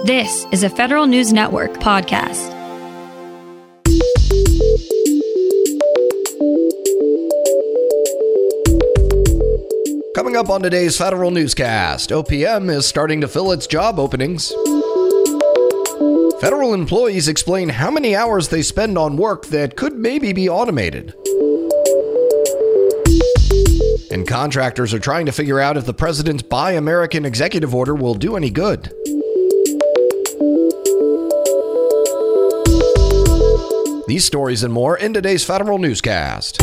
This is a Federal News Network podcast. Coming up on today's Federal Newscast, OPM is starting to fill its job openings. Federal employees explain how many hours they spend on work that could maybe be automated. And contractors are trying to figure out if the president's Buy American executive order will do any good. These stories and more in today's Federal Newscast.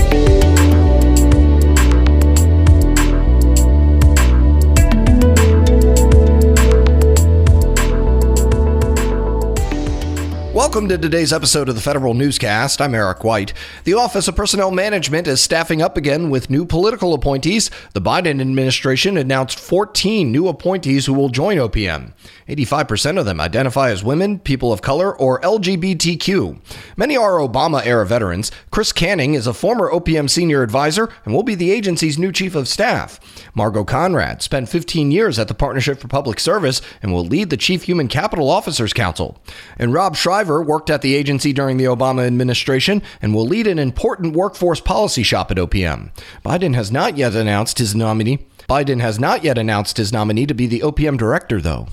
Welcome to today's episode of the Federal Newscast. I'm Eric White. The Office of Personnel Management is staffing up again with new political appointees. The Biden administration announced 14 new appointees who will join OPM. 85% of them identify as women, people of color, or LGBTQ. Many are Obama-era veterans. Chris Canning is a former OPM senior advisor and will be the agency's new chief of staff. Margot Conrad spent 15 years at the Partnership for Public Service and will lead the Chief Human Capital Officers Council. And Rob Shriver worked at the agency during the Obama administration and will lead an important workforce policy shop at OPM. Biden has not yet announced his nominee to be the OPM director, though.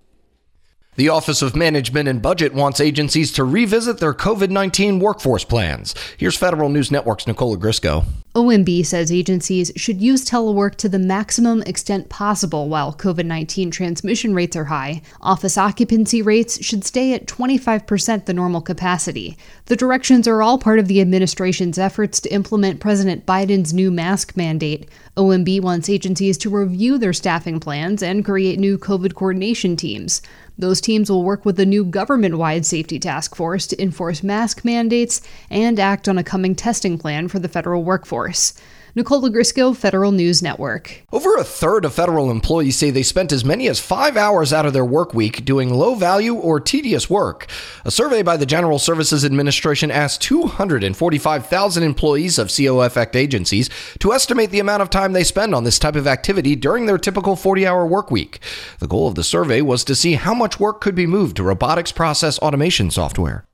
The Office of Management and Budget wants agencies to revisit their COVID-19 workforce plans. Here's Federal News Network's Nicola Grisco. OMB says agencies should use telework to the maximum extent possible while COVID-19 transmission rates are high. Office occupancy rates should stay at 25% the normal capacity. The directions are all part of the administration's efforts to implement President Biden's new mask mandate. OMB wants agencies to review their staffing plans and create new COVID coordination teams. Those teams will work with the new government-wide safety task force to enforce mask mandates and act on a coming testing plan for the federal workforce. Nicola Grisco, Federal News Network. Over a third of federal employees say they spent as many as 5 hours out of their work week doing low-value or tedious work. A survey by the General Services Administration asked 245,000 employees of CO-affect agencies to estimate the amount of time they spend on this type of activity during their typical 40-hour work week. The goal of the survey was to see how much work could be moved to robotics process automation software.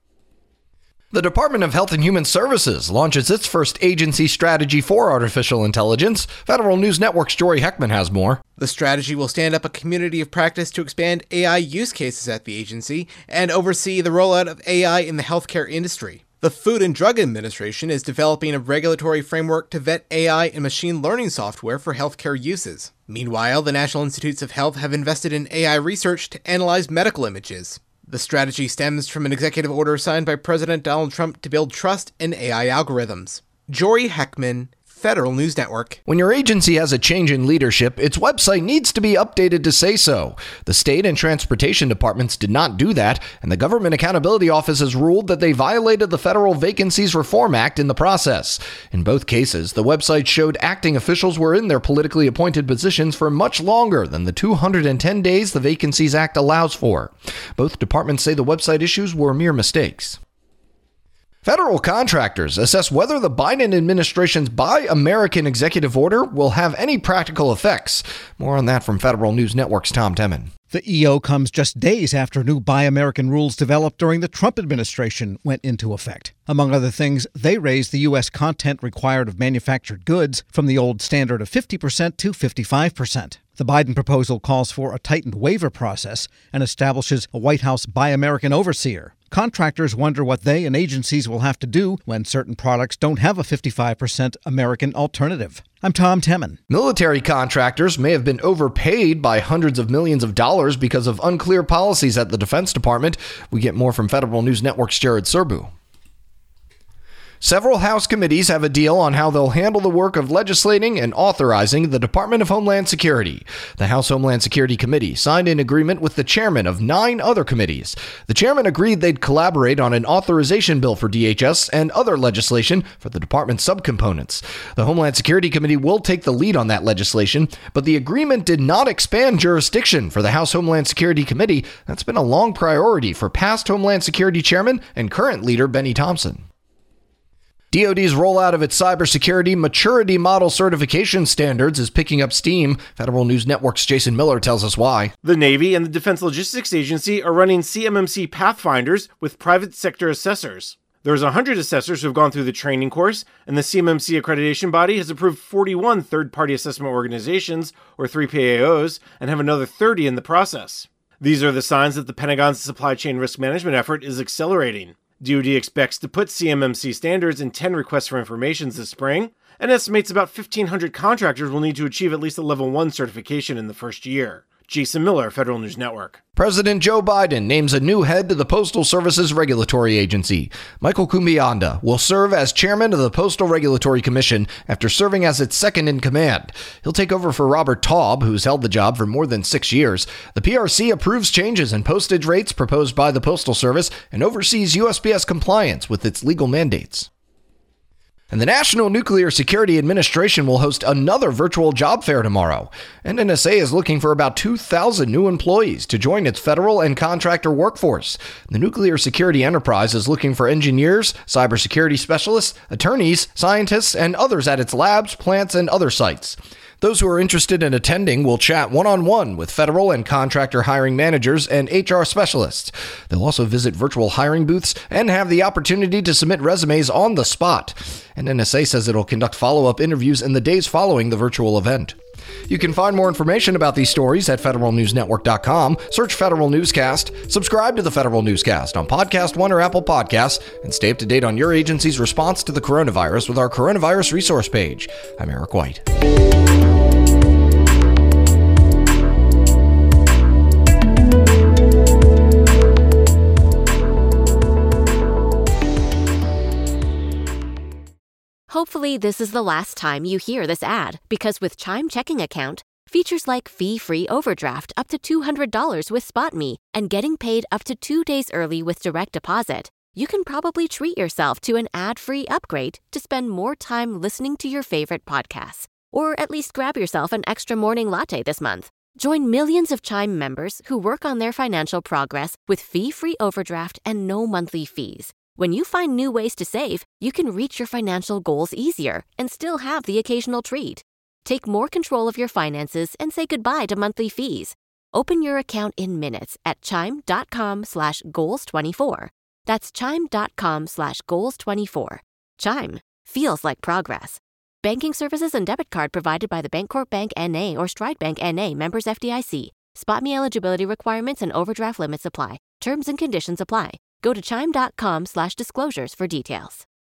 The Department of Health and Human Services launches its first agency strategy for artificial intelligence. Federal News Network's Jory Heckman has more. The strategy will stand up a community of practice to expand AI use cases at the agency and oversee the rollout of AI in the healthcare industry. The Food and Drug Administration is developing a regulatory framework to vet AI and machine learning software for healthcare uses. Meanwhile, the National Institutes of Health have invested in AI research to analyze medical images. The strategy stems from an executive order signed by President Donald Trump to build trust in AI algorithms. Jory Heckman, Federal News Network. When your agency has a change in leadership, its website needs to be updated to say so. The state and transportation departments did not do that, and the Government Accountability Office has ruled that they violated the Federal Vacancies Reform Act in the process. In both cases, the website showed acting officials were in their politically appointed positions for much longer than the 210 days the Vacancies Act allows for. Both departments say the website issues were mere mistakes. Federal contractors assess whether the Biden administration's Buy American executive order will have any practical effects. More on that from Federal News Network's Tom Temin. The EO comes just days after new Buy American rules developed during the Trump administration went into effect. Among other things, they raised the U.S. content required of manufactured goods from the old standard of 50% to 55%. The Biden proposal calls for a tightened waiver process and establishes a White House Buy American overseer. Contractors wonder what they and agencies will have to do when certain products don't have a 55% American alternative. I'm Tom Temin. Military contractors may have been overpaid by hundreds of millions of dollars because of unclear policies at the Defense Department. We get more from Federal News Network's Jared Serbu. Several House committees have a deal on how they'll handle the work of legislating and authorizing the Department of Homeland Security. The House Homeland Security Committee signed an agreement with the chairman of 9 other committees. The chairman agreed they'd collaborate on an authorization bill for DHS and other legislation for the department's subcomponents. The Homeland Security Committee will take the lead on that legislation, but the agreement did not expand jurisdiction for the House Homeland Security Committee. That's been a long priority for past Homeland Security Chairman and current leader Benny Thompson. DoD's rollout of its cybersecurity maturity model certification standards is picking up steam. Federal News Network's Jason Miller tells us why. The Navy and the Defense Logistics Agency are running CMMC Pathfinders with private sector assessors. There's 100 assessors who have gone through the training course, and the CMMC accreditation body has approved 41 third-party assessment organizations, or 3PAOs, and have another 30 in the process. These are the signs that the Pentagon's supply chain risk management effort is accelerating. DoD expects to put CMMC standards in 10 requests for information this spring, and estimates about 1,500 contractors will need to achieve at least a Level 1 certification in the first year. Jason Miller, Federal News Network. President Joe Biden names a new head to the Postal Service's regulatory agency. Michael Kumbianda will serve as chairman of the Postal Regulatory Commission after serving as its second in command. He'll take over for Robert Taub, who's held the job for more than 6 years. The PRC approves changes in postage rates proposed by the Postal Service and oversees USPS compliance with its legal mandates. And the National Nuclear Security Administration will host another virtual job fair tomorrow. And NSA is looking for about 2,000 new employees to join its federal and contractor workforce. The nuclear security enterprise is looking for engineers, cybersecurity specialists, attorneys, scientists, and others at its labs, plants, and other sites. Those who are interested in attending will chat one-on-one with federal and contractor hiring managers and HR specialists. They'll also visit virtual hiring booths and have the opportunity to submit resumes on the spot. And NSA says it'll conduct follow-up interviews in the days following the virtual event. You can find more information about these stories at federalnewsnetwork.com. Search Federal Newscast, subscribe to the Federal Newscast on Podcast One or Apple Podcasts, and stay up to date on your agency's response to the coronavirus with our coronavirus resource page. I'm Eric White. Hopefully, this is the last time you hear this ad, because with Chime Checking Account, features like fee-free overdraft up to $200 with SpotMe and getting paid up to 2 days early with direct deposit, you can probably treat yourself to an ad-free upgrade to spend more time listening to your favorite podcasts. Or at least grab yourself an extra morning latte this month. Join millions of Chime members who work on their financial progress with fee-free overdraft and no monthly fees. When you find new ways to save, you can reach your financial goals easier and still have the occasional treat. Take more control of your finances and say goodbye to monthly fees. Open your account in minutes at chime.com/goals24. That's chime.com/goals24. Chime feels like progress. Banking services and debit card provided by the Bancorp Bank N.A. or Stride Bank N.A. members FDIC. SpotMe eligibility requirements and overdraft limits apply. Terms and conditions apply. Go to chime.com/disclosures for details.